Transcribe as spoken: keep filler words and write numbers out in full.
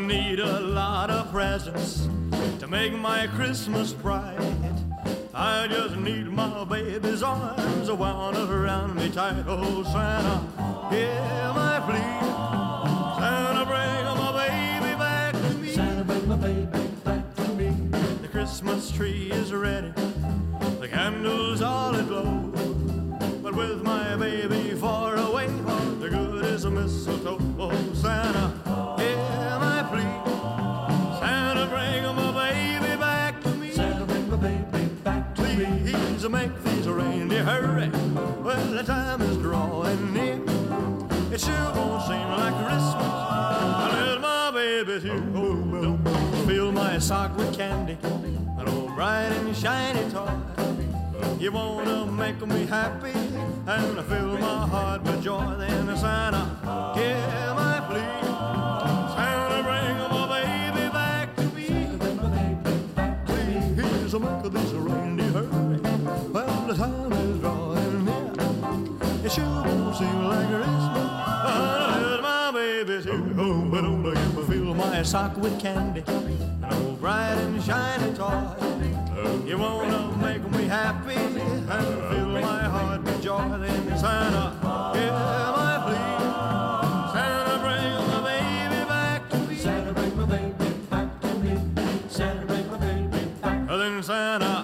need a lot of presents to make my Christmas bright. I just need my baby's arms wound around me tight. Oh, Santa, hear my plea. Santa, bring my baby back to me. Santa, bring my baby back to me. The Christmas tree is ready, the candles all aglow, but with my baby far away, what the good is a mistletoe. Oh, Santa, hear my plea. Santa, bring my baby back to me. Santa, bring my baby back to me. Please make these reindeer hurry. Well, the time is drawing near. It sure won't seem like Christmas unless my baby's here. Oh, don't fill my sock with candy, an old bright and shiny toy. You wanna make me happy and fill my heart with joy. Then Santa, hear my plea. Santa, bring my baby back to me. Santa, bring my baby back to me. Please make this reindeer hurry. Well, the time is drawing near. It sure won't seem like Christmas unless my baby's here. Oh, but don't make me fill my sock with candy, an old bright and shiny toy. You wanna make me happy and fill my heart with joy. Then Santa, hear my plea. Santa, bring my baby back to me. Santa, bring my baby back to me. Santa, bring my baby back. Then Santa,